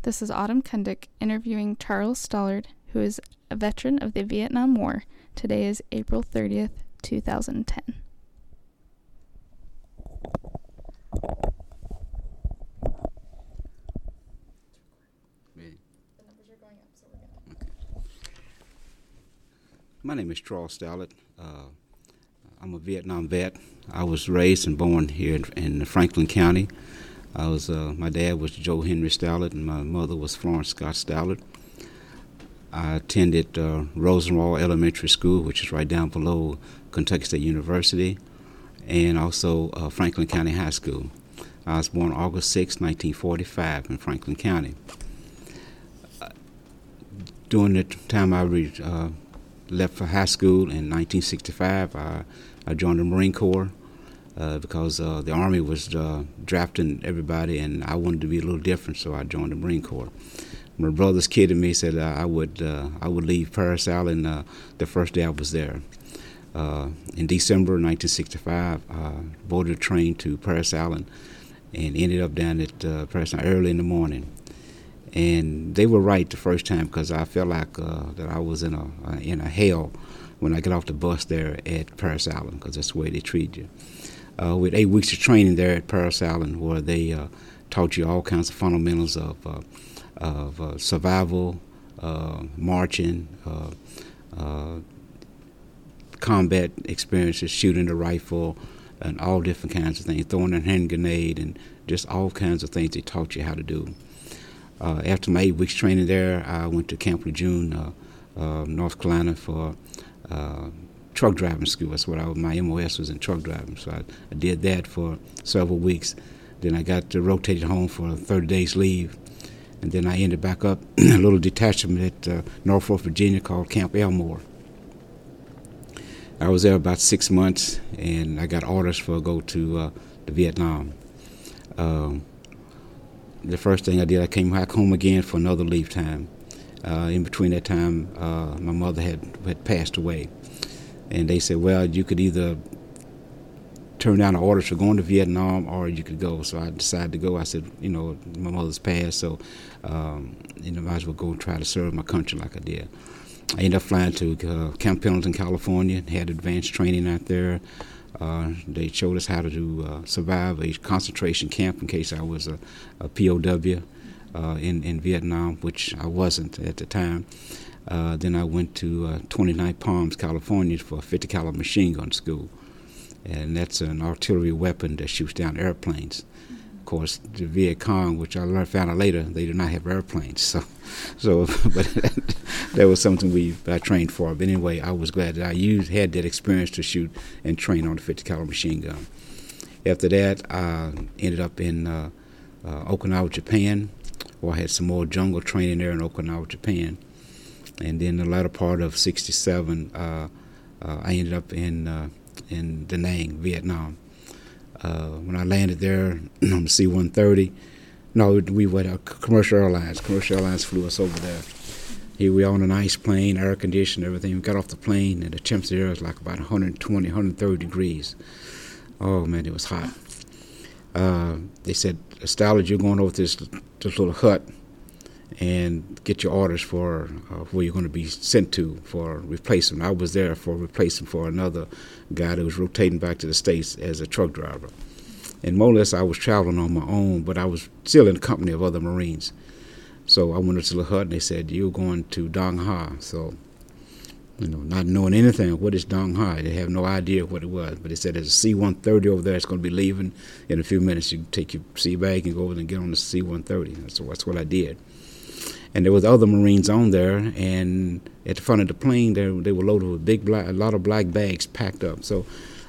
This is Autumn Kundick interviewing Charles Stallard, who is a veteran of the Vietnam War. Today is April 30th, 2010. My name is Charles Stallard. I'm a Vietnam vet. I was raised and born here in Franklin County. My dad was Joe Henry Stallard, and my mother was Florence Scott Stallard. I attended Rosenwald Elementary School, which is right down below Kentucky State University, and also Franklin County High School. I was born August 6, 1945 in Franklin County. During the time I left for high school in 1965, I joined the Marine Corps because the Army was drafting everybody, and I wanted to be a little different, so I joined the Marine Corps. My brother's kid and me said I would leave Parris Island the first day I was there. In December 1965, I boarded a train to Parris Island and ended up down at Parris Island early in the morning. And they were right the first time, because I felt like that I was in a hell when I got off the bus there at Parris Island, because that's the way they treat you. With 8 weeks of training there at Parris Island, where they taught you all kinds of fundamentals of survival, marching, combat experiences, shooting the rifle, and all different kinds of things, throwing a hand grenade, and just all kinds of things they taught you how to do. After my 8 weeks training there, I went to Camp Lejeune, North Carolina, for truck driving school. That's what my MOS was in, truck driving. So I did that for several weeks. Then I got rotated home for 30 days leave. And then I ended back up in a little detachment at Norfolk, Virginia, called Camp Elmore. I was there about 6 months, and I got orders for go to Vietnam. The first thing I did, I came back home again for another leave time. In between that time, my mother had passed away. And they said, well, you could either turn down the orders for going to Vietnam, or you could go. So I decided to go. I said, my mother's passed, so might as well go and try to serve my country like I did. I ended up flying to Camp Pendleton, California, had advanced training out there. They showed us how to survive a concentration camp in case I was a POW in Vietnam, which I wasn't at the time. Then I went to 29 Palms, California, for a 50 caliber machine gun school. And that's an artillery weapon that shoots down airplanes. Of course, the Viet Cong, which I found out later, they do not have airplanes. But that was something I trained for. But anyway, I was glad that I had that experience to shoot and train on the 50 caliber machine gun. After that, I ended up in Okinawa, Japan, where I had some more jungle training there in Okinawa, Japan. And then the latter part of '67, I ended up in Da Nang, Vietnam. When I landed there on the C-130, we went commercial airlines. Commercial airlines flew us over there. Here we are on a nice plane, air conditioned, everything. We got off the plane, and the temperature there was like about 120, 130 degrees. Oh, man, it was hot. They said, Stallard, you're going over to this little hut and get your orders for where you're going to be sent to for replacement. I was there for replacement for another guy that was rotating back to the States as a truck driver. And more or less I was traveling on my own, but I was still in the company of other Marines. So I went to the hut, and they said, you're going to Dong Ha. So, not knowing anything, what is Dong Ha? They have no idea what it was. But they said there's a C-130 over there. It's going to be leaving in a few minutes. You can take your sea bag and go over and get on the C-130. So that's what I did. And there was other Marines on there, and at the front of the plane, they were loaded with a lot of black bags packed up. So,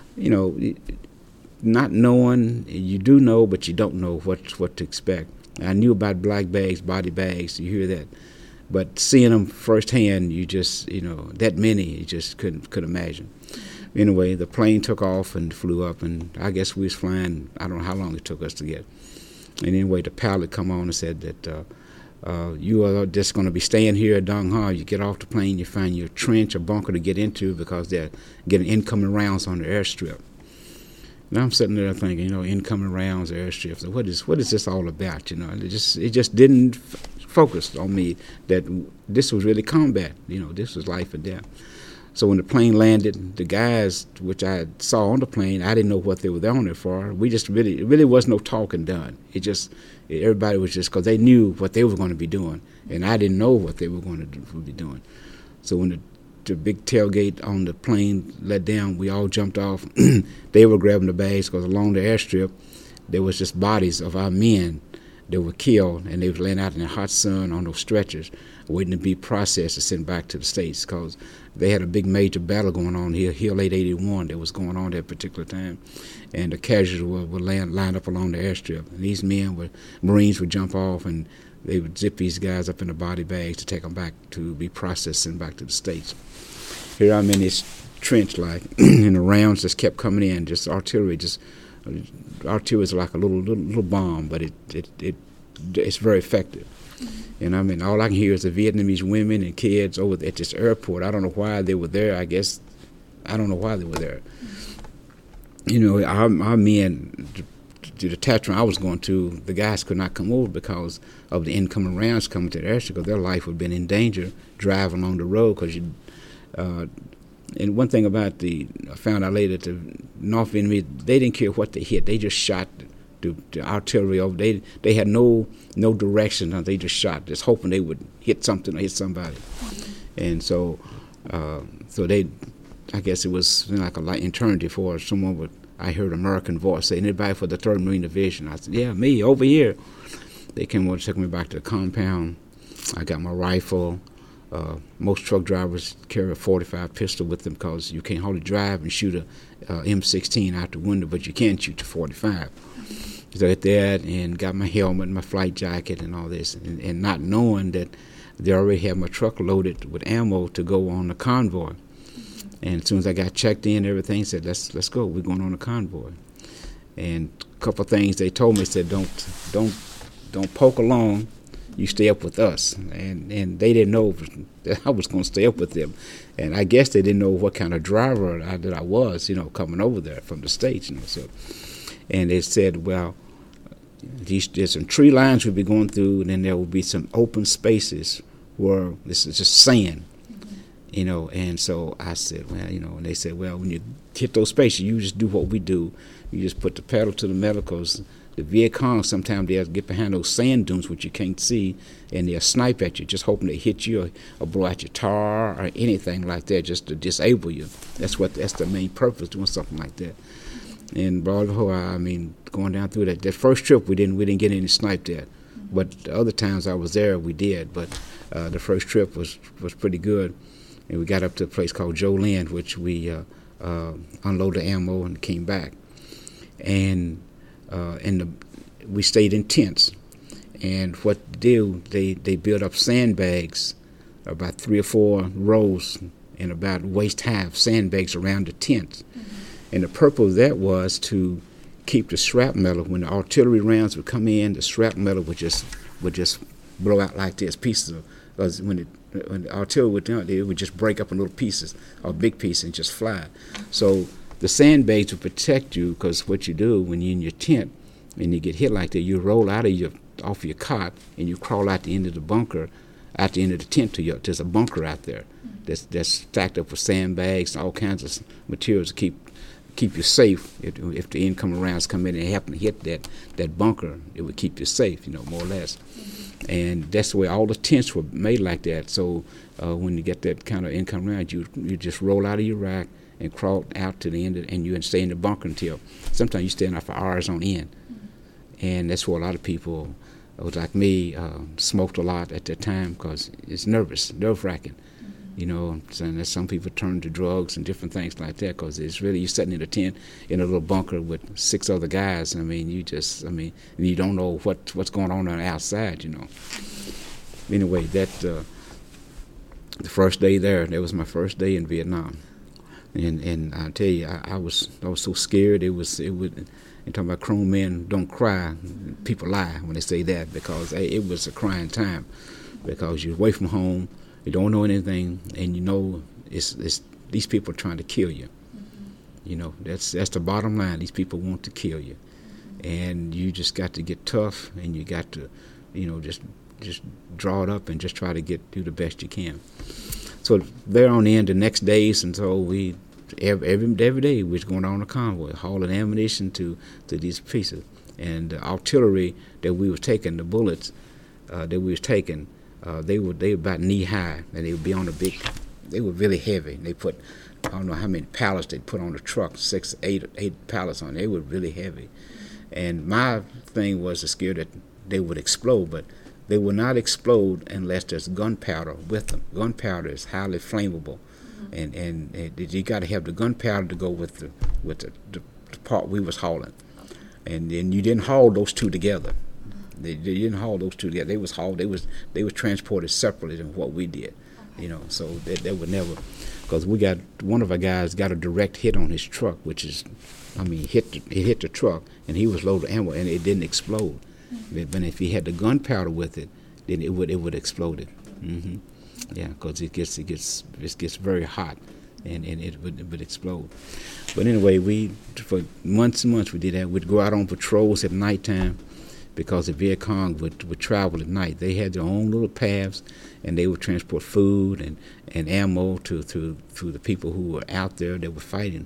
not knowing, you do know, but you don't know what to expect. I knew about black bags, body bags, you hear that. But seeing them firsthand, you just, that many, you just couldn't imagine. Anyway, the plane took off and flew up, and I guess we was flying, I don't know how long it took us to get. And anyway, the pilot come on and said that, you are just going to be staying here at Dong Ha. You get off the plane, you find your trench or bunker to get into, because they're getting incoming rounds on the airstrip. Now I'm sitting there thinking, incoming rounds, airstrips. What is this all about? It just didn't focused on me that this was really combat. This was life and death. So when the plane landed, the guys, which I saw on the plane, I didn't know what they were there on it for. We just it really was no talking done. Everybody was just, because they knew what they were going to be doing, and I didn't know what they were going to be doing. So when the big tailgate on the plane let down, we all jumped off. They were grabbing the bags because along the airstrip, there was just bodies of our men that were killed, and they were laying out in the hot sun on those stretchers, waiting to be processed and sent back to the States, because they had a big major battle going on here, Hill 881, that was going on at that particular time, and the casualties were lined up along the airstrip. And these Marines would jump off, and they would zip these guys up in the body bags to take them back to be processed and back to the States. Here I'm in this trench, and the rounds just kept coming in, just artillery, artillery is like a little bomb, but it's very effective. And all I can hear is the Vietnamese women and kids over at this airport. I don't know why they were there. I don't know why they were there. Our men, the detachment I was going to, the guys could not come over because of the incoming rounds coming to the airstrip, because their life would have been in danger driving along the road. And one thing I found out later, the North Vietnamese, they didn't care what they hit. They just shot the artillery over. They had no direction. They just shot, just hoping they would hit something or hit somebody. And so I guess it was like an eternity for someone I heard an American voice say, "Anybody for the 3rd Marine Division?" I said, "Yeah, me, over here." They came over to take me back to the compound. I got my rifle. Most truck drivers carry a .45 pistol with them because you can't hardly drive and shoot a M16 out the window, but you can shoot the .45. So I did that and got my helmet, my flight jacket, and all this, and not knowing that they already had my truck loaded with ammo to go on the convoy. And as soon as I got checked in, everything said, "Let's go. We're going on a convoy." And a couple of things they told me said, "Don't poke along. You stay up with us." And they didn't know that I was going to stay up with them. And I guess they didn't know what kind of driver that I was, coming over there from the States. So, and they said, "Well, there's some tree lines we'll be going through, and then there will be some open spaces where this is just sand." And so I said, "Well, and they said, "Well, when you hit those spaces, you just do what we do. You just put the pedal to the metal, because the Viet Cong, sometimes they'll get behind those sand dunes, which you can't see, and they'll snipe at you, just hoping they hit you or blow out your tar or anything like that, just to disable you. That's the main purpose, doing something like that." And going down through that first trip, we didn't get any sniped at, but the other times I was there, we did. But the first trip was pretty good, and we got up to a place called Jolin, which we unloaded the ammo and came back, and we stayed in tents. And what they built up sandbags, about 3 or 4 rows, and about waist high sandbags around the tent. And the purpose of that was to keep the shrapnel. When the artillery rounds would come in, the shrapnel would just blow out like this, pieces of, because when the artillery would do it would just break up in little pieces, or big pieces, and just fly. So the sandbags would protect you, because what you do when you're in your tent and you get hit like that, you roll off your cot and you crawl out the end of the bunker, out the end of the tent there's a bunker out there that's stacked up with sandbags and all kinds of materials to keep you safe. If the incoming rounds come in and happen to hit that bunker, it would keep you safe, more or less. And that's the way all the tents were made like that. So when you get that kind of incoming round, you just roll out of your rack and crawl out to the end, and you stay in the bunker until sometimes you stay in there for hours on end. And that's where a lot of people, like me, smoked a lot at that time, because it's nerve-wracking. And some people turn to drugs and different things like that, because it's really, you're sitting in a tent in a little bunker with 6 other guys. You don't know what's going on the outside. Anyway, the first day there, that was my first day in Vietnam, and I tell you, I was so scared. And talking about grown men don't cry, people lie when they say that, because it was a crying time, because you're away from home. You don't know anything, and it's these people are trying to kill you. That's the bottom line. These people want to kill you, and you just got to get tough, and you got to, just just draw it up and just try to do the best you can. So there on the end, the next days, and so we every day we was going on a convoy, hauling ammunition to these pieces, and the artillery that we was taking, the bullets that we was taking, they were about knee high, and they would be on the big. They were really heavy. They put, I don't know how many pallets they put on the truck, 6, 8 pallets on. They were really heavy, and my thing was to scare that they would explode, but they will not explode unless there's gunpowder with them. Gunpowder is highly flammable, and you got to have the gunpowder to go with the part we was hauling, and you didn't haul those two together. They didn't haul those two together. They was hauled. They was transported separately than what we did, So they would never, because we got one of our guys got a direct hit on his truck, which is, it hit the truck, and he was loaded with ammo, and it didn't explode. But if he had the gunpowder with it, then it would explode it. Yeah, because it gets very hot, and it would explode. But anyway, for months and months we did that. We'd go out on patrols at nighttime, because the Viet Cong would travel at night. They had their own little paths, and they would transport food and ammo to the people who were out there that were fighting,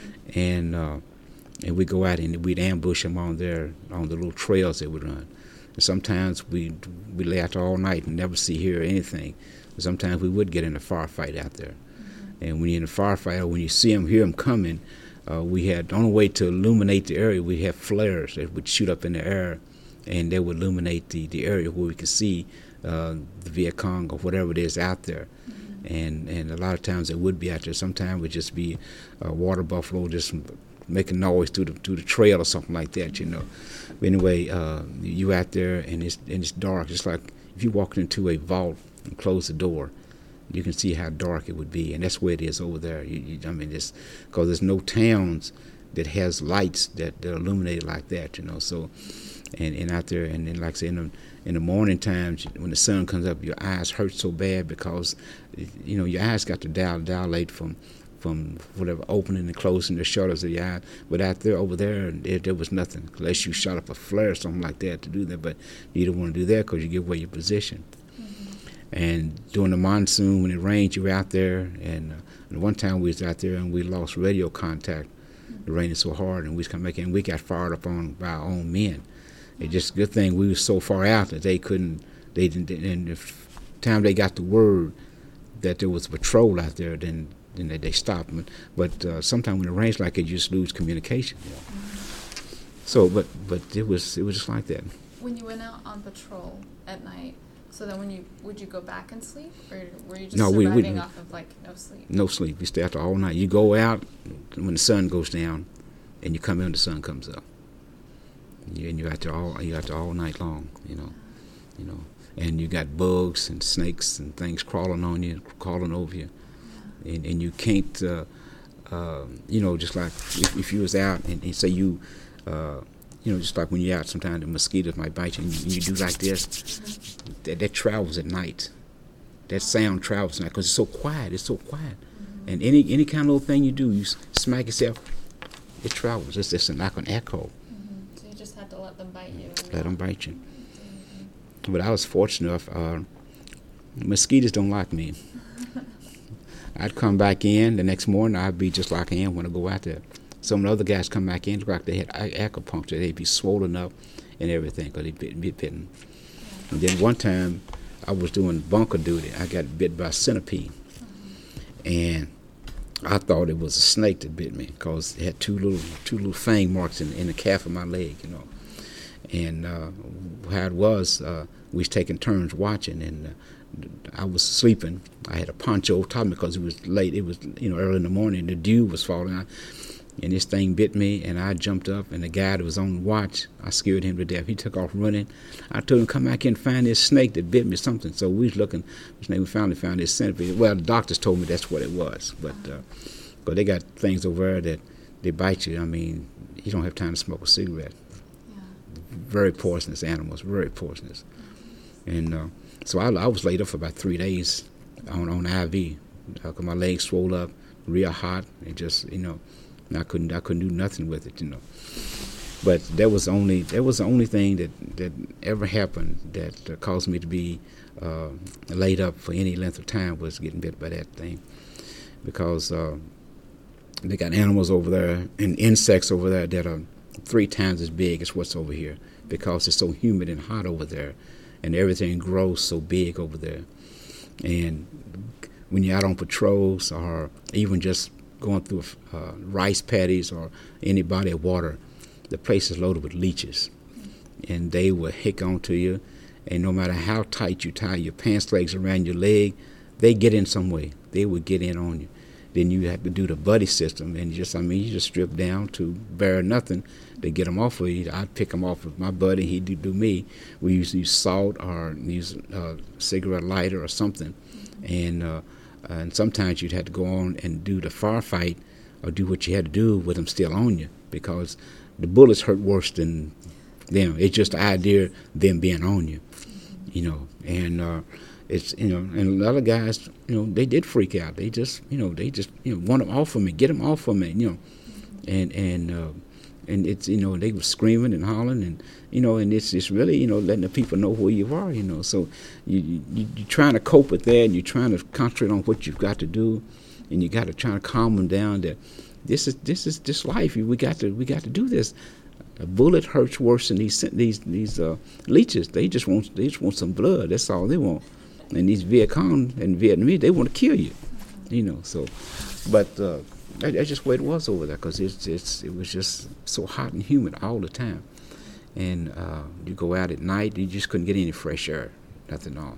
and we'd go out and we'd ambush them on the little trails they would run. And sometimes we lay out there all night and never hear anything. And sometimes we would get in a firefight out there. And when you're in a firefight, or when you hear them coming, we had, the only way to illuminate the area, we had flares that would shoot up in the air, and they would illuminate the area where we could see the Viet Cong or whatever it is out there. And a lot of times it would be out there. Sometimes it would just be a water buffalo just making noise through the trail or something like that, But anyway, you out there and it's dark. It's like if you walked into a vault and closed the door, you can see how dark it would be, and that's where it is over there. It's because there's no towns that has lights that illuminate like that, So, and out there, and then like I say, in the morning times when the sun comes up, your eyes hurt so bad because, your eyes got to dilate from whatever opening and closing the shutters of your eye. But out there, over there, there was nothing, unless you shot up a flare or something like that to do that. But you don't want to do that because you give away your position. And during the monsoon, when it rained, you were out there. And one time we was out there and we lost radio contact. It rained so hard, and we come back in. We got fired up on by our own men. It's just a good thing we were so far out that they didn't. And the time they got the word that there was a patrol out there, then they stopped. But sometimes when it rains like it, you just lose communication. So, but it was just like that. When you went out on patrol at night, so then would you go back and sleep, or were you just surviving off of no sleep? No sleep. We stay out there all night. You go out when the sun goes down, and you come in when the sun comes up. And you're out there all night long, And you got bugs and snakes and things crawling on you, crawling over you. And you can't, just like if you was out and say you, just like when you're out, sometimes the mosquitoes might bite you, and you do like this, that travels at night. That sound travels at night because it's so quiet. And any kind of little thing you do, you smack yourself, it travels. It's just like an echo. So you just had to let them bite you. Let them bite you. But I was fortunate enough, mosquitoes don't like me. I'd come back in the next morning, I'd be just like I am when I go out there. Some of the other guys come back in, look like they had acupuncture. They'd be swollen up and everything because they'd be bitten. And then one time, I was doing bunker duty. I got bit by a centipede. And I thought it was a snake that bit me because it had two little fang marks in the calf of my leg, And how it was, we was taking turns watching, and I was sleeping. I had a poncho over top of me because it was late. It was early in the morning. The dew was falling, and this thing bit me. And I jumped up, and the guy that was on watch, I scared him to death. He took off running. I told him, "Come back in and find this snake that bit me." Something. So we was looking. We finally found this centipede. Well, the doctors told me that's what it was, but because they got things over there that they bite you. You don't have time to smoke a cigarette. Very poisonous animals, very poisonous. And so I was laid up for about 3 days on IV because my legs swelled up, real hot, and just, and I couldn't do nothing with it, But that was the only thing that ever happened that caused me to be laid up for any length of time, was getting bit by that thing, because they got animals over there and insects over there that are 3 times as big as what's over here, because it's so humid and hot over there, and everything grows so big over there. And when you're out on patrols, or even just going through rice paddies or any body of water, the place is loaded with leeches, and they will hick onto you, and no matter how tight you tie your pants legs around your leg, they get in some way. They will get in on you. Then you have to do the buddy system, and you just strip down to bare nothing to get them off of you. I'd pick them off with my buddy, he'd do me. We used to use salt or use a cigarette lighter or something, and sometimes you'd have to go on and do the firefight or do what you had to do with them still on you, because the bullets hurt worse than them. It's just the idea of them being on you, and it's, and a lot of guys, they did freak out. They just want them off of me, get them off of me, and it's, they were screaming and hollering, and and it's really, letting the people know who you are, so you're trying to cope with that, and you're trying to concentrate on what you've got to do, and you got to try to calm them down that this is this life. We got to do this. A bullet hurts worse than these leeches. They just want some blood. That's all they want. And these Viet Cong and Vietnamese, they want to kill you, So, but that's just the way it was over there, because it was just so hot and humid all the time. And you go out at night, you just couldn't get any fresh air, nothing at all.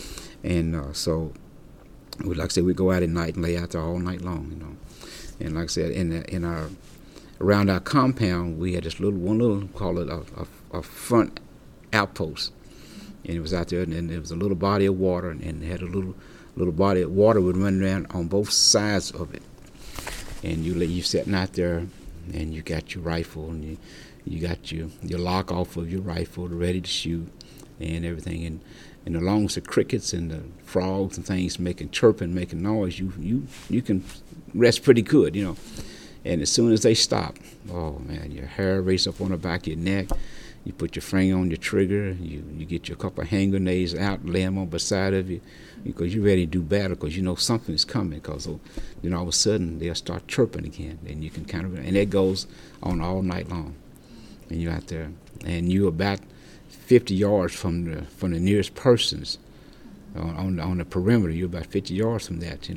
And so, like I said, we go out at night and lay out there all night long, And like I said, around our compound, we had this little call it a front outpost. And it was out there, and then there was a little body of water, and it had a little body of water would run around on both sides of it. And you sitting out there, and you got your rifle, and you got your lock off of your rifle, ready to shoot, and everything. And along with the crickets and the frogs and things chirping, making noise, you can rest pretty good, And as soon as they stop, oh man, your hair races up on the back of your neck. You put your finger on your trigger. You get your couple of hand grenades out, lay them on beside of you, because you're ready to do battle, because something's coming. Because then all of a sudden they'll start chirping again, and you can and that goes on all night long. And you're out there, and you're about 50 yards from the nearest persons on the perimeter. You're about 50 yards from that,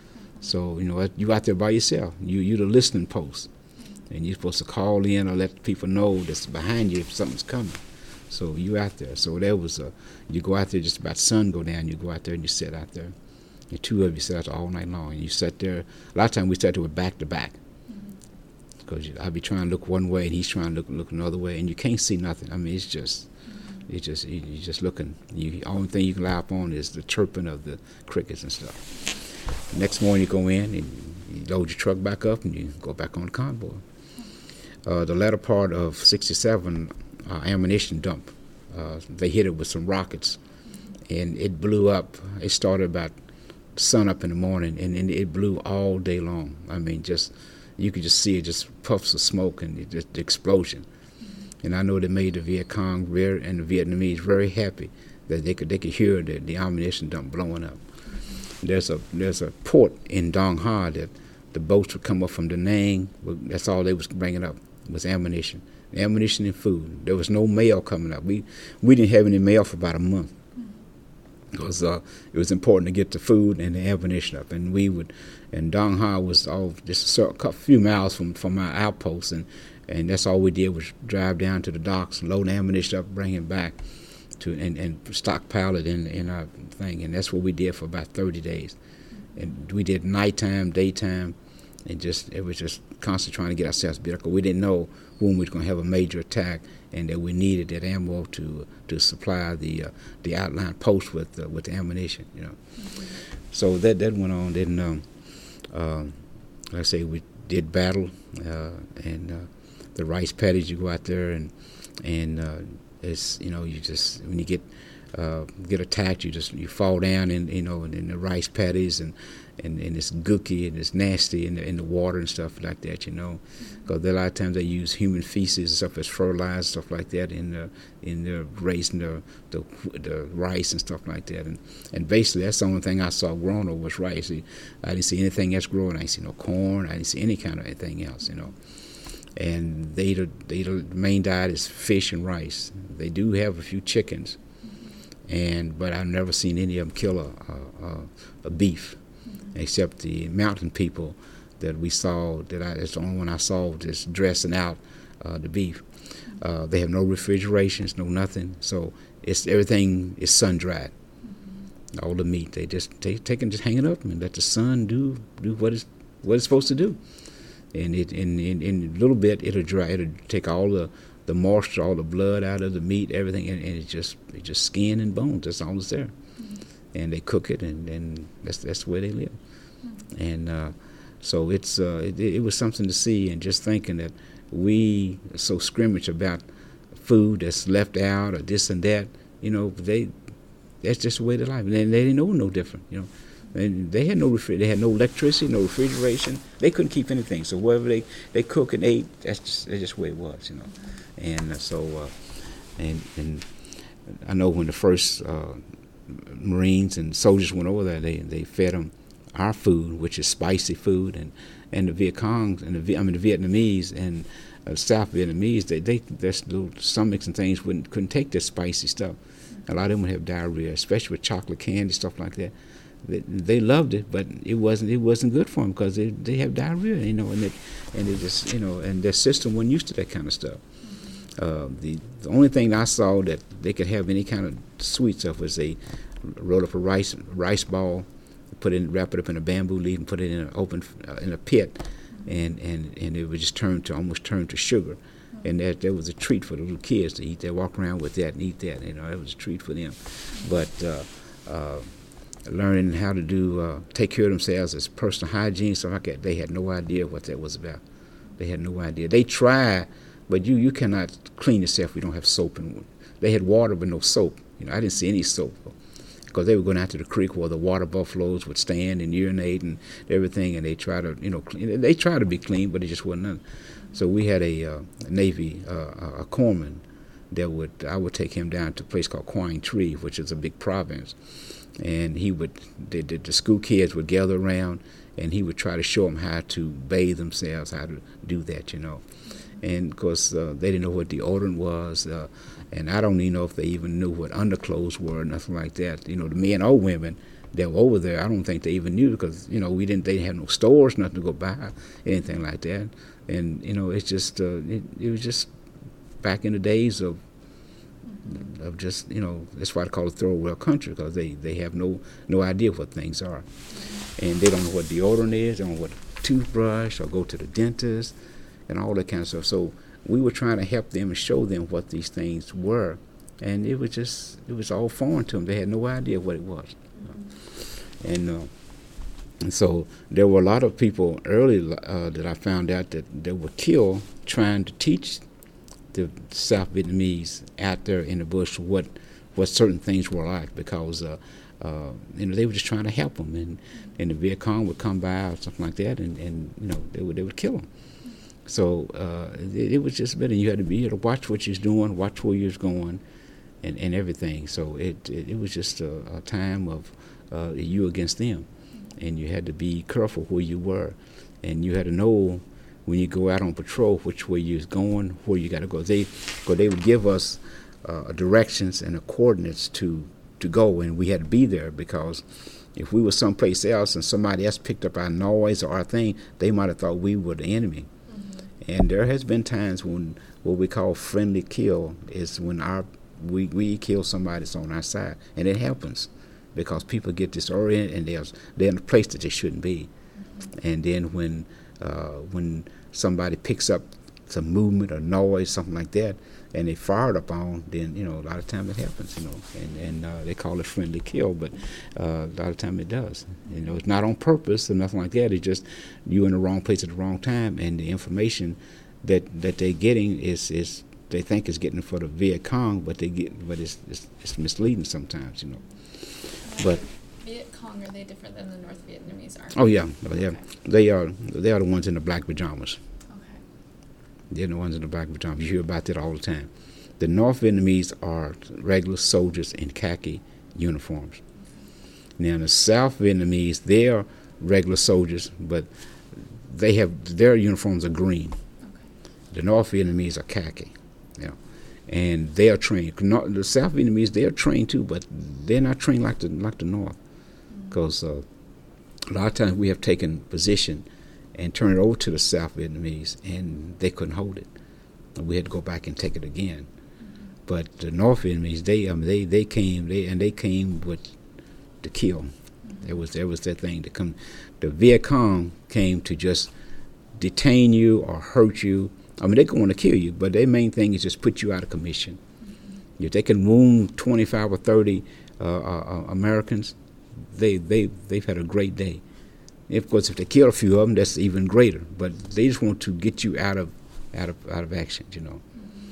So you out there by yourself. You're the listening post. And you're supposed to call in or let people know that's behind you if something's coming. So you out there. So there was you go out there just about sun go down. You go out there and you sit out there. And 2 of you sit out there all night long. And you sat there. A lot of times we sat there with back to back. Because I'd be trying to look one way and he's trying to look another way. And you can't see nothing. I mean, you're just looking. The only thing you can rely upon is the chirping of the crickets and stuff. Next morning you go in and you load your truck back up and you go back on the convoy. The latter part of 67, ammunition dump. They hit it with some rockets, and it blew up. It started about sun up in the morning, and it blew all day long. I mean, you could just see it, just puffs of smoke and just the explosion. And I know they made the Viet Cong and the Vietnamese very happy that they could hear the ammunition dump blowing up. There's a port in Dong Ha that the boats would come up from Da Nang. That's all they was bringing up was ammunition and food. There was no mail coming up. We didn't have any mail for about a month because it was important to get the food and the ammunition up. And Dong Ha was all just a few miles from our outpost, and that's all we did was drive down to the docks, load the ammunition up, bring it back and stockpile it in our thing. And that's what we did for about 30 days. And we did nighttime, daytime, and it was just constantly trying to get ourselves better, because we didn't know when we were going to have a major attack, and that we needed that ammo to supply the outlying post with the ammunition, So that went on. Then, like I say, we did battle, and the rice paddies. You go out there and it's you just when you get attacked, you fall down in the rice paddies and it's gooky and it's nasty in the water and stuff like that, because a lot of times they use human feces and stuff as fertilizer, stuff like that in the raising the rice and stuff like that, and basically that's the only thing I saw growing over was rice. I didn't see anything else growing. I didn't see no corn. I didn't see any kind of anything else, And the main diet is fish and rice. They do have a few chickens, but I've never seen any of them kill a beef, except the mountain people that we saw. That's the only one I saw just dressing out the beef. They have no refrigerations, no nothing. So everything is sun dried. All the meat they take and just hang it up and let the sun do what it's supposed to do. And in a little bit it'll dry. It'll take all the moisture, all the blood out of the meat, everything, and it's just skin and bones. That's all that's there. And they cook it, and that's where they live. And so it was something to see, and just thinking that we are so scrimmage about food that's left out or this and that. That's just the way they life, and they didn't know no different. And they had they had no electricity, no refrigeration. They couldn't keep anything. So whatever they cook and ate, that's just the way it was. And so and I know when the first Marines and soldiers went over there, they fed them our food, which is spicy food, and the Viet Cong and the Vietnamese and South Vietnamese, their little stomachs and things couldn't take this spicy stuff. A lot of them would have diarrhea, especially with chocolate candy, stuff like that. They loved it, but it wasn't good for them because they have diarrhea, and they just and their system wasn't used to that kind of stuff. The only thing I saw that they could have any kind of sweet stuff was they roll up a rice ball, wrap it up in a bamboo leaf, and put it in an open in a pit, and it would just almost turn to sugar, and that was a treat for the little kids to eat. They walk around with that and eat that. It was a treat for them, but. Learning how to take care of themselves as personal hygiene, stuff like that, they had no idea what that was about. They had no idea. They tried, but you cannot clean yourself if you don't have soap. They had water but no soap. I didn't see any soap because they were going out to the creek where the water buffaloes would stand and urinate and everything, and they try to clean. They try to be clean, but it just wasn't none. So we had a Navy a corpsman that I would take him down to a place called Quang Tri, which is a big province. And the school kids would gather around, and he would try to show them how to bathe themselves, how to do that, And of course, they didn't know what deodorant was, and I don't even know if they even knew what underclothes were or nothing like that. The men or women that were over there, I don't think they even knew because they didn't have no stores, nothing to go buy, anything like that. And it's just it was just back in the days of just that's why they call it third world country, because they have no idea what things are, and they don't know what deodorant is, they don't know what toothbrush or go to the dentist and all that kind of stuff. So we were trying to help them and show them what these things were, and it was all foreign to them. They had no idea what it was. And so there were a lot of people early that I found out that were killed trying to teach the South Vietnamese out there in the bush what certain things were like, because they were just trying to help them, and the Viet Cong would come by or something like that, and they would kill them. So it was just better. You had to watch what you was doing, watch where you was going, and everything. So it was just a time of you against them, and you had to be careful where you were, and you had to know when you go out on patrol which way you was going, where you got to go. They would give us directions and the coordinates to go, and we had to be there, because if we were someplace else and somebody else picked up our noise or our thing, they might have thought we were the enemy. And there has been times when what we call friendly kill is when we kill somebody that's on our side, and it happens because people get disoriented and they're in a place that they shouldn't be. And then when somebody picks up some movement or noise, something like that, and they fire it up on, then a lot of time it happens, and they call it friendly kill, but a lot of time it does. It's not on purpose or nothing like that. It's just you in the wrong place at the wrong time, and the information that they're getting is they think is getting for the Viet Cong, but it's misleading sometimes, you know. But Viet Cong, are they different than the North Vietnamese army? oh yeah, they are the ones in the black pajamas. Okay. They're the ones in the black pajamas. You hear about that all the time. The North Vietnamese are regular soldiers in khaki uniforms. Now the South Vietnamese, they are regular soldiers, but their uniforms are green. Okay. The North Vietnamese are khaki, you know, and they are trained. The South Vietnamese, they are trained too, but they're not trained like the North, because a lot of times we have taken position and turned it over to the South Vietnamese, and they couldn't hold it. We had to go back and take it again. But the North Vietnamese, they came with to kill. There was their thing to come. The Viet Cong came to just detain you or hurt you. I mean, they want to kill you, but their main thing is just put you out of commission. If they can wound 25 or 30 Americans, they've had a great day. Of course, if they kill a few of them, that's even greater. But they just want to get you out of action, you know.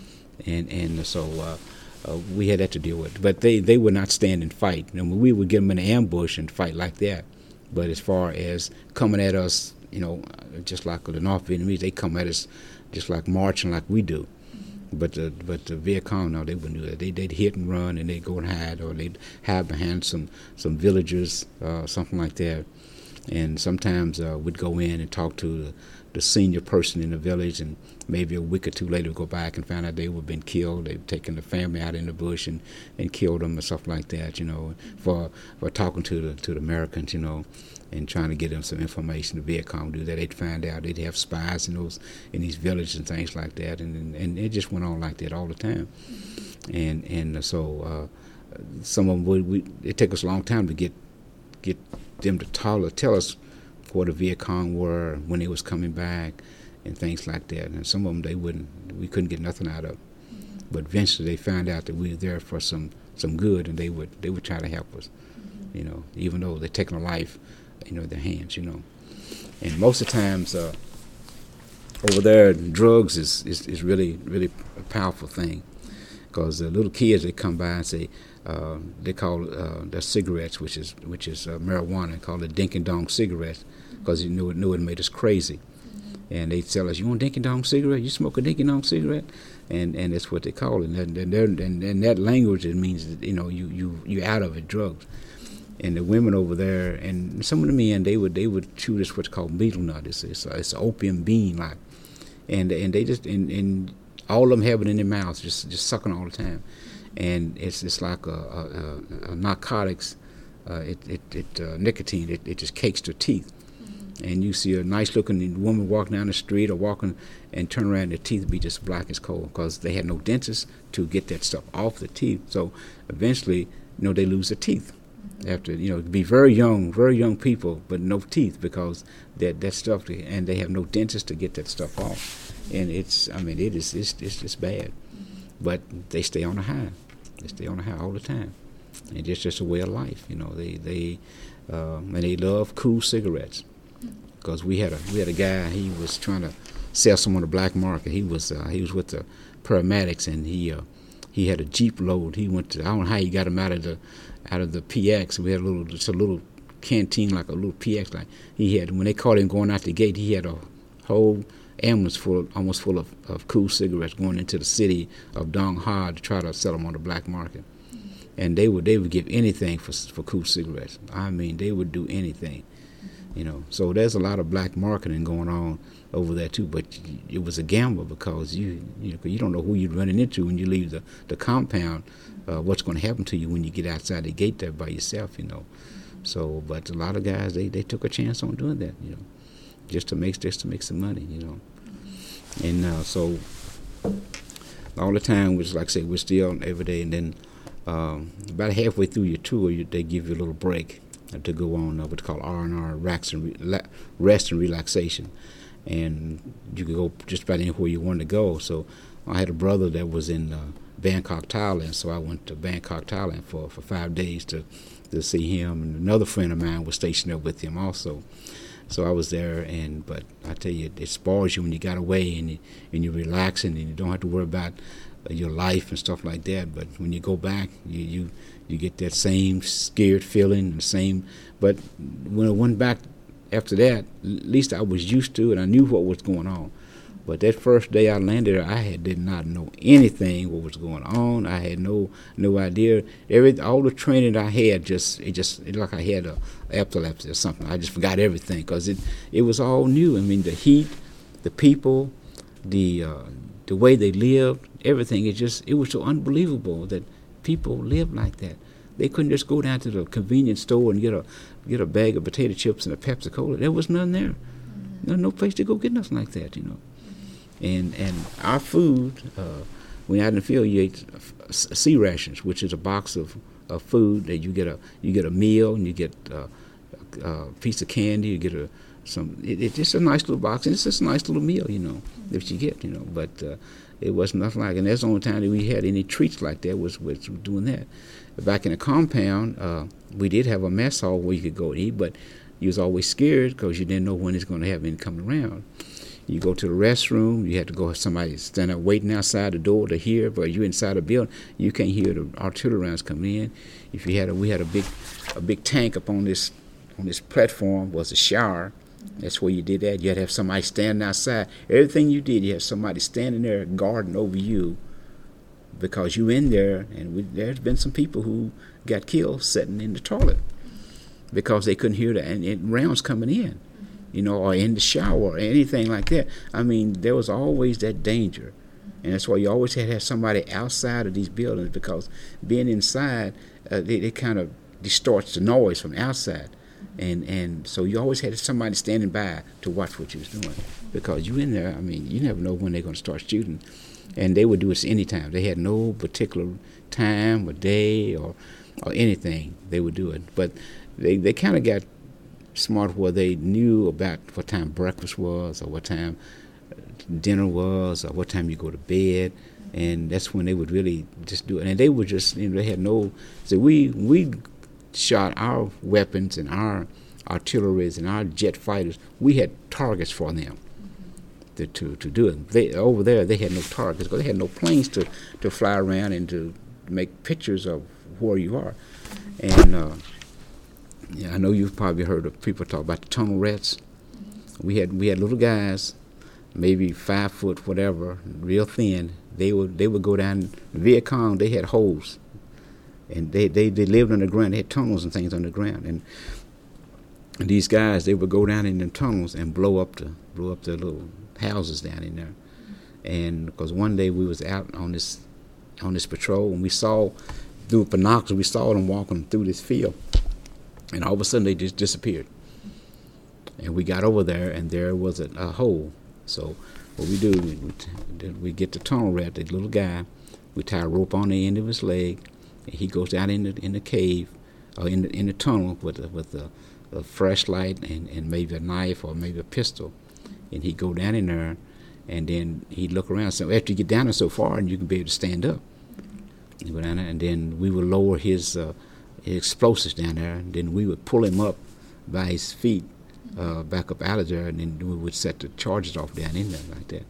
And so we had that to deal with. But they would not stand and fight. You know, we would get them in an ambush and fight like that. But as far as coming at us, you know, just like the North Vietnamese, they come at us just like marching like we do. But the Viet Cong, no, they wouldn't do that. They'd hit and run, and they'd go and hide, or they'd hide behind some villagers, something like that. And sometimes we'd go in and talk to the senior person in the village, and maybe a week or two later we'd go back and find out they had been killed. They'd taken the family out in the bush and killed them or stuff like that, you know, for talking to the Americans, you know, and trying to get them some information. The Viet Cong do that. They'd find out. They'd have spies in these villages and things like that, and it just went on like that all the time. And so some of them it took us a long time to get them to tell us what the Viet Cong were, when they was coming back, and things like that. And some of them we couldn't get nothing out of. But eventually they found out that we were there for some good, and they would try to help us, you know, even though they're taking a life, you know, in their hands, you know. And most of the times over there, drugs is really, really a powerful thing, because the little kids, they come by and say, they call their cigarettes, which is marijuana, called it Dink and Dong cigarettes, because you knew it made us crazy. And they tell us, "You want Dink and Dong cigarette? You smoke a Dink and Dong cigarette?" And that's what they call it. And that language, it means that, you know, you out of it, drugs. And the women over there, and some of the men, they would chew this what's called betel nut. It's an opium bean, like, and they just and all of them have it in their mouths, just sucking all the time. And it's like a narcotics, nicotine. It just cakes their teeth. And you see a nice-looking woman walk down the street or walking and turn around, their teeth be just black as coal, because they had no dentist to get that stuff off the teeth. So eventually, you know, they lose their teeth. After, you know, be very young people, but no teeth, because that stuff, and they have no dentist to get that stuff off. And it's just bad. But they stay on the high. They stay on the high all the time. And it's just a way of life, you know. They love cool cigarettes. Because we had a guy, he was trying to sell some on the black market. He was with the paramedics, and he had a Jeep load. He went to, I don't know how he got him out of the PX. We had a little canteen, like a little PX. Like he had, when they caught him going out the gate, he had a whole ambulance almost full of cool cigarettes going into the city of Dong Ha to try to sell them on the black market. And they would give anything for cool cigarettes. I mean, they would do anything. You know, so there's a lot of black marketing going on over there too. But it was a gamble, because you don't know who you're running into when you leave the compound. What's going to happen to you when you get outside the gate there by yourself? You know, so but a lot of guys they took a chance on doing that. You know, just to make some money. You know, and so all the time, which like I say, we're still every day, and then about halfway through your tour, they give you a little break to go on what's called R&R, rest and relaxation, and you could go just about anywhere you wanted to go. So I had a brother that was in Bangkok, Thailand, so I went to Bangkok, Thailand for 5 days to see him, and another friend of mine was stationed there with him also. So I was there, but I tell you, it spoils you when you got away and you're relaxing and you don't have to worry about your life and stuff like that. But when you go back, you get that same scared feeling and same. But when I went back after that, at least I was used to it. I knew what was going on. But that first day I landed there, I did not know anything what was going on. I had no idea. All the training I had it like I had a epilepsy or something. I just forgot everything because it was all new. I mean, the heat, the people, the way they lived, everything. It was so unbelievable that people lived like that. They couldn't just go down to the convenience store and get a bag of potato chips and a Pepsi Cola. There was none there. No place to go get nothing like that, And our food, when you're out in the field, you ate C rations, which is a box of food that you get a meal and you get a piece of candy, you get it's just a nice little box, and it's just a nice little meal, that you get, But it wasn't nothing like, and that's the only time that we had any treats like that was doing that. Back in the compound, we did have a mess hall where you could go eat, but you was always scared because you didn't know when it's going to have any coming around. You go to the restroom, you had to go have somebody stand up waiting outside the door to hear, but you inside the building, you can't hear the artillery rounds coming in. If you had we had a big tank up on this platform was a shower. That's where you did that. You had to have somebody standing outside. Everything you did, you had somebody standing there guarding over you because you in there, and there's been some people who got killed sitting in the toilet because they couldn't hear the rounds coming in. Or in the shower or anything like that. I mean, there was always that danger. And that's why you always had to have somebody outside of these buildings because being inside, it kind of distorts the noise from outside. And so you always had somebody standing by to watch what you was doing because you in there, I mean, you never know when they're going to start shooting. And they would do this anytime. They had no particular time or day or anything. They would do it. But they kind of got smart where they knew about what time breakfast was or what time dinner was or what time you go to bed, and that's when they would really just do it. And they would just, they had no, so we shot our weapons and our artilleries and our jet fighters. We had targets for them to do it. Over there, they had no targets because they had no planes to fly around and to make pictures of where you are. And I know you've probably heard of people talk about the tunnel rats. We had little guys, maybe 5 foot, whatever, real thin. They would go down. Viet Cong, they had holes, and they lived underground. They had tunnels and things underground, and these guys, they would go down in the tunnels and blow up the little houses down in there. And because one day we was out on this patrol, and we saw through binoculars, we saw them walking through this field. And all of a sudden, they just disappeared. And we got over there, and there was a hole. So what we do, we get the tunnel rat, the little guy. We tie a rope on the end of his leg, and he goes down in the cave, or in the tunnel with a flashlight and maybe a knife or maybe a pistol. And he'd go down in there, and then he'd look around. So after you get down there so far, and you can be able to stand up. You go down there, and then we would lower his explosives down there, and then we would pull him up by his feet back up out of there, and then we would set the charges off down in there like that.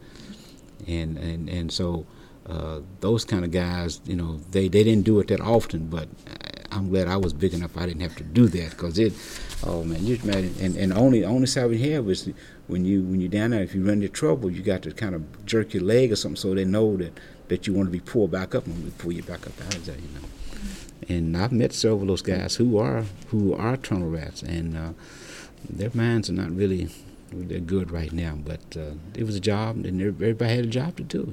And so those kind of guys, they didn't do it that often, but I'm glad I was big enough I didn't have to do that because you imagine. And only side we have is when you down there, if you run into trouble, you got to kind of jerk your leg or something so they know that you want to be pulled back up, and we pull you back up out of there, And I've met several of those guys who are tunnel rats, and their minds are not really they're good right now. But it was a job, and everybody had a job to do,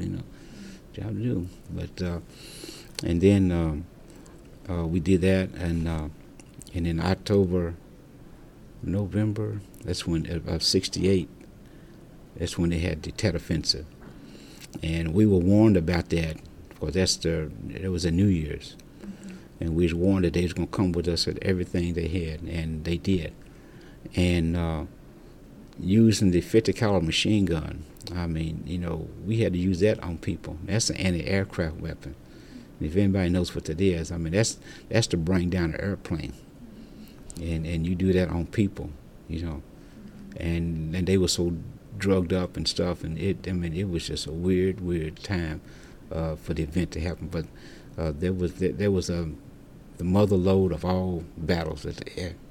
But and then we did that, and in October, November, that's when of '68. That's when they had the Tet Offensive, and we were warned about that because it was a New Year's. And we was warned that they was going to come with us with everything they had, and they did. And using the 50 caliber machine gun, I mean, we had to use that on people. That's an anti-aircraft weapon. And if anybody knows what that is, I mean, that's to bring down an airplane. And you do that on people, and they were so drugged up and stuff, and it was just a weird time for the event to happen. But there was the mother lode of all battles at the air.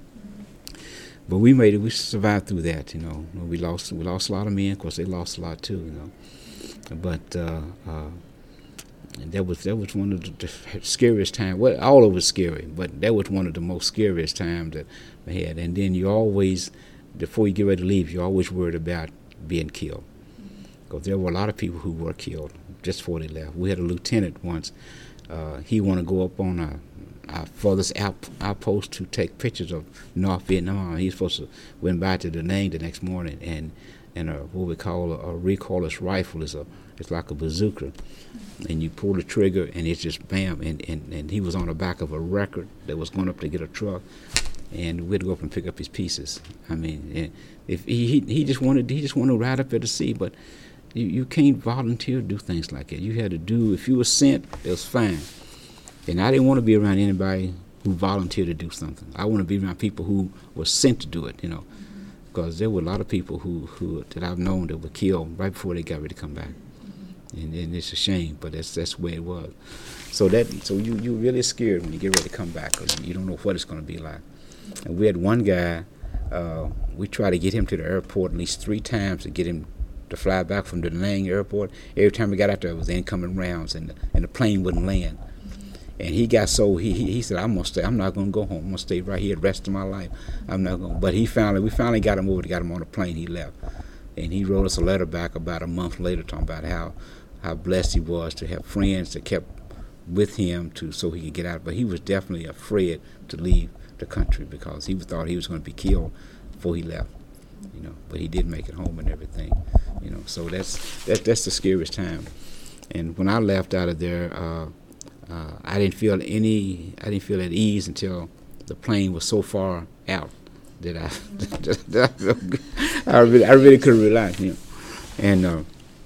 But we made it. We survived through that. We lost a lot of men. Of course, they lost a lot too. But and that was one of the scariest times. Well, all of it was scary, but that was one of the most scariest times that we had. And then you always, before you get ready to leave, you're always worried about being killed, because there were a lot of people who were killed just before they left. We had a lieutenant once. He wanted to go up on our furthest outpost to take pictures of North Vietnam. He was supposed to went by to Da Nang the next morning, and what we call a recoilless rifle it's like a bazooka, and you pull the trigger and it's just bam. And he was on the back of a record that was going up to get a truck, and we had to go up and pick up his pieces. I mean, if he just wanted to ride up there to see, but you can't volunteer to do things like that. You had to do, if you were sent, it was fine. And I didn't want to be around anybody who volunteered to do something. I want to be around people who were sent to do it, because there were a lot of people who that I've known that were killed right before they got ready to come back. And it's a shame, but that's the way it was. So you really scared when you get ready to come back, because you don't know what it's going to be like. And we had one guy, we tried to get him to the airport at least 3 times to get him to fly back from the Da Nang airport. Every time we got out there, it was incoming rounds, and the plane wouldn't land. And he got so he said, I'm gonna stay. I'm not gonna go home. I'm gonna stay right here the rest of my life. I'm not going. But we finally got him over. Got him on a plane. He left, and he wrote us a letter back about a month later talking about how blessed he was to have friends that kept with him so he could get out. But he was definitely afraid to leave the country, because he thought he was going to be killed before he left. But he did make it home and everything. So that's the scariest time. And when I left out of there, I didn't feel at ease until the plane was so far out that I really couldn't relax. And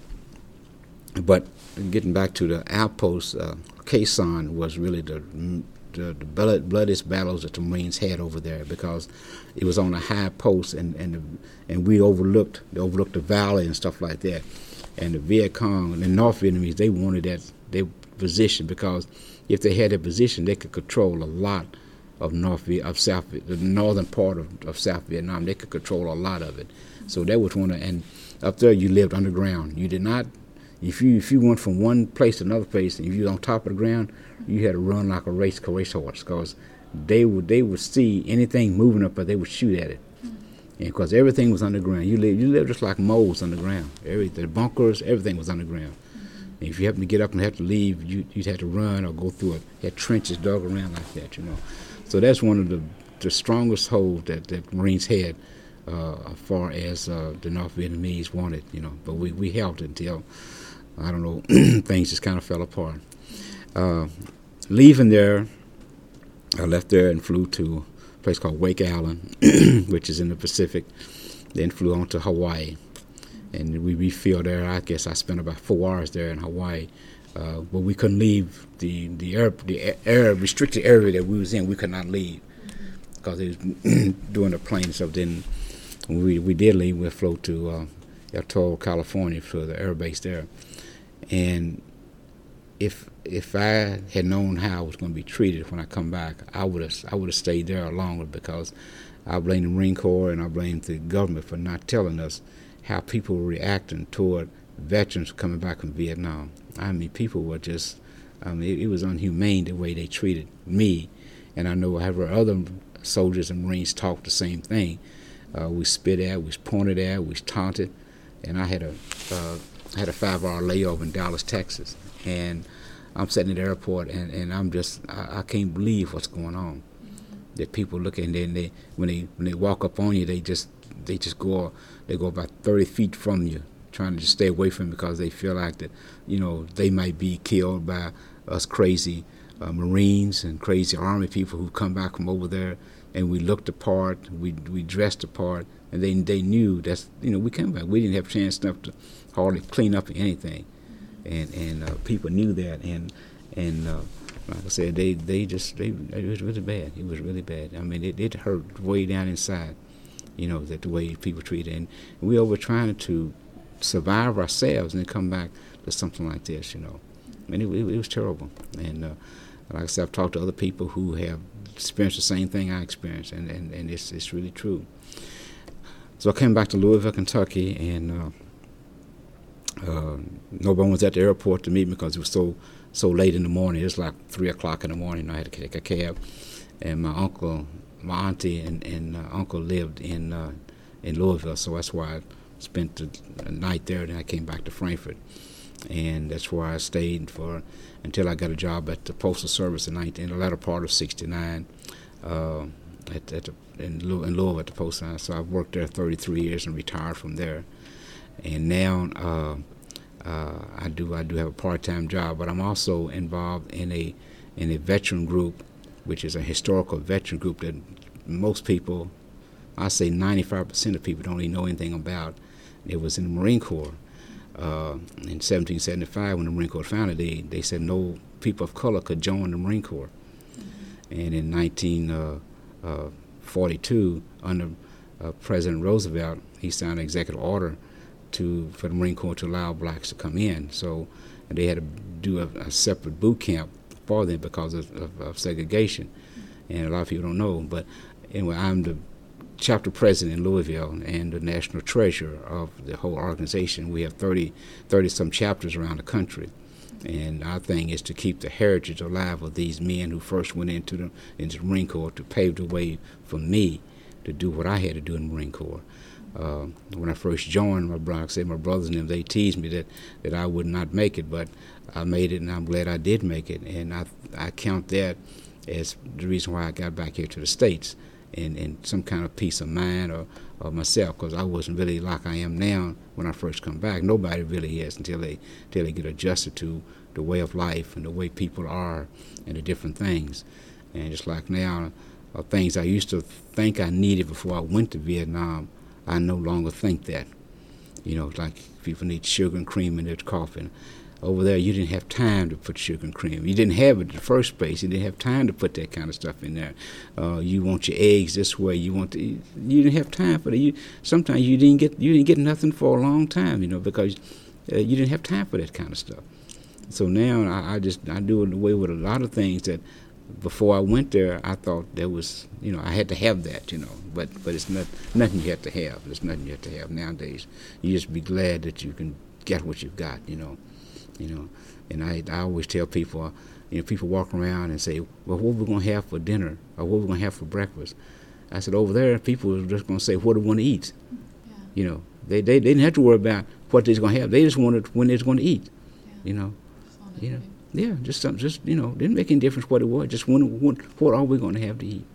but getting back to the outpost, Khe Sanh was really the bloodiest battles that the Marines had over there, because it was on a high post, and we overlooked the valley and stuff like that. And the Viet Cong and the North Vietnamese, they wanted their position, because if they had a position, they could control a lot of the northern part of South Vietnam. They could control a lot of it. So that was and up there you lived underground. You did not, if you went from one place to another place, and if you were on top of the ground, you had to run like a racehorse, because they would see anything moving up, but they would shoot at it. And because everything was underground, you lived just like moles underground. The bunkers, everything was underground. And if you happened to get up and have to leave, you'd have to run or go through had trenches dug around like that, So that's one of the strongest holds that Marines had, as far as the North Vietnamese wanted, But we held it until, I don't know, things just kind of fell apart. Leaving there, I left there and flew to a place called Wake Island, which is in the Pacific, then flew on to Hawaii. And we refilled there. I guess I spent about 4 hours there in Hawaii, but we couldn't leave the restricted area that we was in. We could not leave because it was doing the plane stuff. Then when we did leave, we flew to El Toro, California, for the air base there. And if I had known how I was going to be treated when I come back, I would have stayed there longer, because I blame the Marine Corps and I blame the government for not telling us how people were reacting toward veterans coming back from Vietnam. I mean, people were just, it was inhumane the way they treated me. And I know I have other soldiers and Marines talk the same thing. We spit at, we pointed at, we taunted. And I had a 5-hour layover in Dallas, Texas. And I'm sitting at the airport, and I can't believe what's going on. That people look, and then when they walk up on you, they just go about 30 feet from you, trying to just stay away from you, because they feel like that, they might be killed by us crazy Marines and crazy Army people who come back from over there. And we looked the part, we dressed the part, and they knew that's, we came back. We didn't have a chance enough to hardly clean up anything, and people knew that, and like I said, it was really bad. It was really bad. I mean, it hurt way down inside. that the way people treat it. And we were trying to survive ourselves and then come back to something like this, And it was terrible. And like I said, I've talked to other people who have experienced the same thing I experienced, and it's really true. So I came back to Louisville, Kentucky, and nobody was at the airport to meet me because it was so late in the morning. It was like 3 o'clock in the morning. I had to take a cab, and my auntie, and uncle lived in Louisville, so that's why I spent the night there. Then I came back to Frankfort, and that's where I stayed until I got a job at the Postal Service in the latter part of '69 in Louisville at the post office. So I've worked there 33 years and retired from there. And now I do have a part-time job, but I'm also involved in a veteran group, which is a historical veteran group that most people, I say 95% of people, don't even know anything about. It was in the Marine Corps. In 1775, when the Marine Corps founded, they said no people of color could join the Marine Corps. And in 1942, under President Roosevelt, he signed an executive order for the Marine Corps to allow blacks to come in. So they had to do a separate boot camp for them because of segregation. And a lot of people don't know. But anyway, I'm the chapter president in Louisville and the national treasurer of the whole organization. We have 30-some chapters around the country. And our thing is to keep the heritage alive of these men who first went into the Marine Corps to pave the way for me to do what I had to do in the Marine Corps. When I first joined, my brothers and them, they teased me that I would not make it, but I made it, and I'm glad I did make it. And I count that as the reason why I got back here to the States, and some kind of peace of mind or myself, because I wasn't really like I am now when I first come back. Nobody really is until they get adjusted to the way of life and the way people are and the different things. And just like now, things I used to think I needed before I went to Vietnam, I no longer think that. Like people need sugar and cream in their coffee. Over there, you didn't have time to put sugar and cream. You didn't have it in the first place. You didn't have time to put that kind of stuff in there. You want your eggs this way. You didn't have time for that. Sometimes you didn't get nothing for a long time, because you didn't have time for that kind of stuff. So now I do it away with a lot of things that before I went there I thought there was, I had to have that, but it's nothing you have to have. There's nothing you have to have nowadays. You just be glad that you can get what you've got, And I always tell people, people walk around and say, well, what are we going to have for dinner, or what are we going to have for breakfast? I said, over there, people are just going to say, what do we want to eat? Yeah. They didn't have to worry about what they're going to have. They just wanted when they're going to eat, Yeah, just didn't make any difference what it was. Just what are we going to have to eat,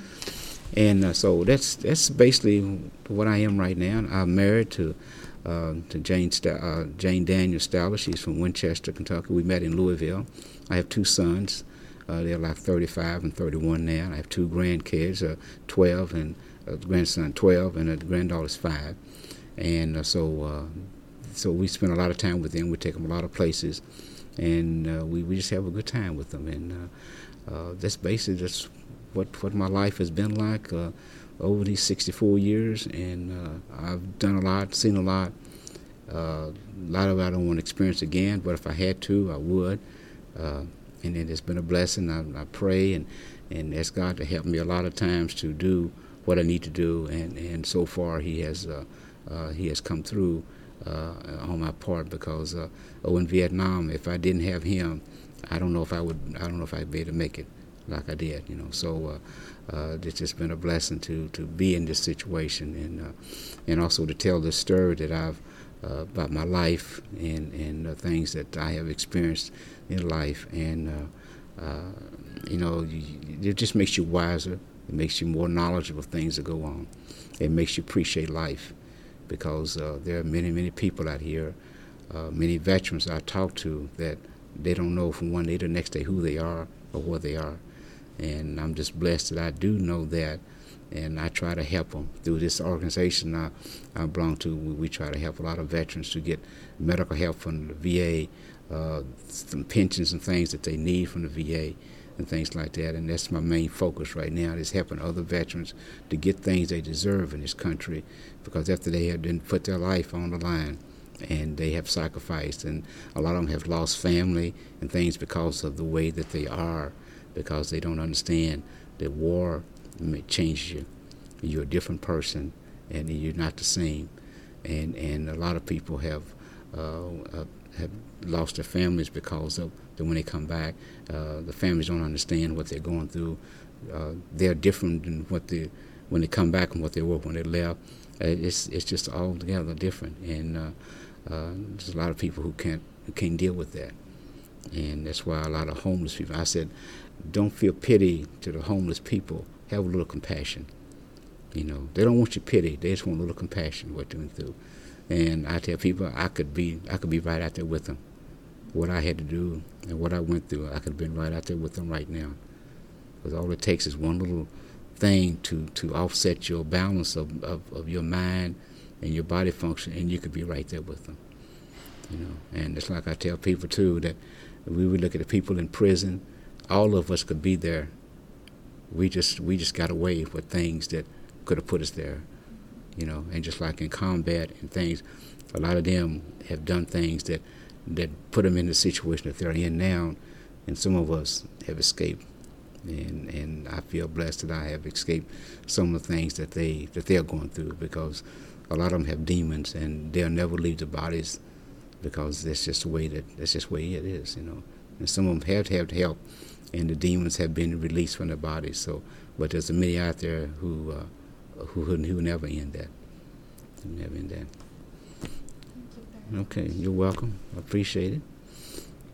And so that's basically what I am right now. I'm married to Jane Daniel Stowler. She's from Winchester, Kentucky. We met in Louisville. I have 2 sons. They're like 35 and 31 now. I have 2 grandkids, 12 and a grandson 12, and a granddaughter's 5. And so we spend a lot of time with them. We take them a lot of places, and we just have a good time with them. And that's basically just what my life has been like over these 64 years. And I've done a lot, seen a lot. A lot of it I don't want to experience again, but if I had to, I would. And it's been a blessing. I pray and ask God to help me a lot of times to do what I need to do. And so far He has come through on my part, because in Vietnam, if I didn't have Him, I don't know if I'd be able to make it like I did. So it's just been a blessing to be in this situation, and also to tell this story that I've about my life and the things that I have experienced in life. And it just makes you wiser. It makes you more knowledgeable of things that go on. It makes you appreciate life, because there are many, many people out here, many veterans I talk to, that they don't know from one day to the next day who they are or what they are. And I'm just blessed that I do know that, and I try to help them through this organization I belong to. We try to help a lot of veterans to get medical help from the VA, some pensions and things that they need from the VA. and things like that. And that's my main focus right now, is helping other veterans to get things they deserve in this country, because after they have been put their life on the line and they have sacrificed, and a lot of them have lost family and things because of the way that they are, because they don't understand that war changes you. You're a different person, and you're not the same. And a lot of people have lost their families because of that. When they come back, the families don't understand what they're going through. They're different than when they come back and what they were when they left. It's just altogether different, and there's a lot of people who can't deal with that, and that's why a lot of homeless people. I said, don't feel pity to the homeless people. Have a little compassion. You know, they don't want your pity. They just want a little compassion what they're going through. And I tell people, I could be right out there with them. What I had to do and what I went through, I could have been right out there with them right now. Because all it takes is one little thing to offset your balance of your mind and your body function, and you could be right there with them. You know, and it's like I tell people too, that if we would look at the people in prison, all of us could be there. We just got away with things that could have put us there. You know, and just like in combat and things, a lot of them have done things that put them in the situation that they're in now, and some of us have escaped. And I feel blessed that I have escaped some of the things that they're going through, because a lot of them have demons and they'll never leave their bodies, because that's just the way it is, you know. And some of them have had help, and the demons have been released from their bodies. So, but there's many out there who never end that. Never end that. Okay, you're welcome. I appreciate it.